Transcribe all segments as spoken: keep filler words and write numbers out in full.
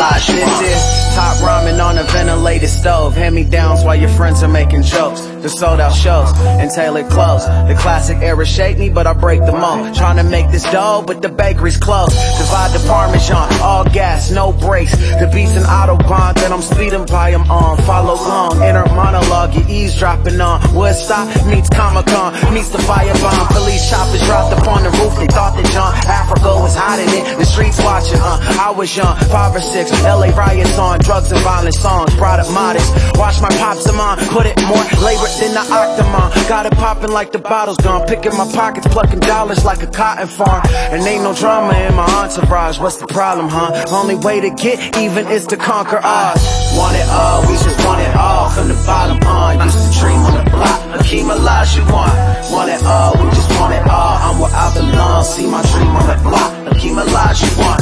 Olajuwon. This is top ramen on a ventilated stove. Hand-me-downs while your friends are making jokes. The sold-out shows and tailored clothes. The classic era shape me, but I break the mold. Trying to make this dough, but the bakery's closed. Divide the Parmesan, all gas, no brakes. The beat's an Autobahn that I'm speeding by, I'm on. Follow along, inner monologue, you eavesdropping on. Woodstock meets Comic-Con, meets the firebomb. Police choppers dropped up on the roof, they thought that John Africa was hiding it. The streets watching, uh, I was young, five or six. L A riots on, drugs and violent songs. Product modest, watch my pops them on. Put it more labor than the Octomon. Got it popping like the bottle's gone. Picking my pockets, plucking dollars like a cotton farm. And ain't no drama in my entourage. What's the problem, huh? Only way to get even is to conquer odds. Want it all, we just want it all. From the bottom on, used to dream on the block. Hakeem Olajuwon. Want it all, we just want it all. I'm where I belong, see my dream on the block. Hakeem Olajuwon.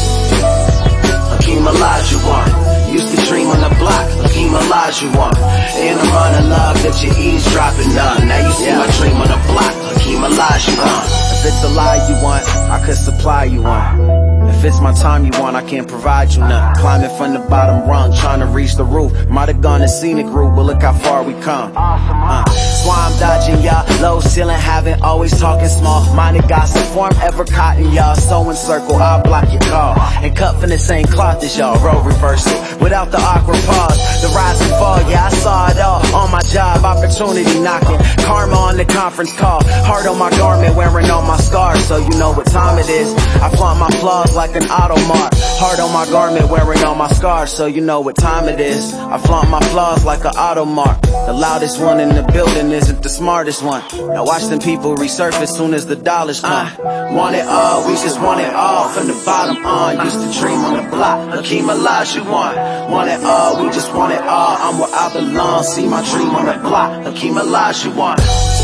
Hakeem Olajuwon. Used to dream on the block. Hakeem Olajuwon. And I'm running love that you eavesdropping on. Now you see my dream on the block. Hakeem Olajuwon. If it's a lie you want, I could supply you one. If it's my time you want, I can't provide you none. Climbing from the bottom rung, trying to reach the roof. Might have gone a scenic route, but look how far we come. Uh, that's why I'm dodging y'all. Low ceiling, having always talking small. Minded gossip, form ever cotton y'all. So in circle, I'll block your call. And cut from the same cloth as y'all. Roll reverse it, without the awkward pause. The rise and fall, yeah, I saw it all. On my job, opportunity knocking. Karma on the conference call. Heart on my garment, wearing all my scars. So you know what time it is. I flaunt my flaws like an Automart. Heart on my garment, wearing all my scars, so you know what time it is. I flaunt my flaws like an Automart. The loudest one in the building isn't the smartest one. Now watch them people resurface soon as the dollars come. Uh, want it all, we just want it all. From the bottom on, used to dream on the block. Hakeem Olajuwon. Want it all, we just want it all. I'm where I belong, see my dream on the block. Hakeem Olajuwon.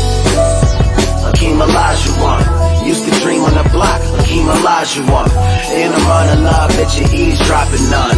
Hakeem Olajuwon. Used to dream on the block, Hakeem Olajuwon. And I'm running love that you eavesdropping on.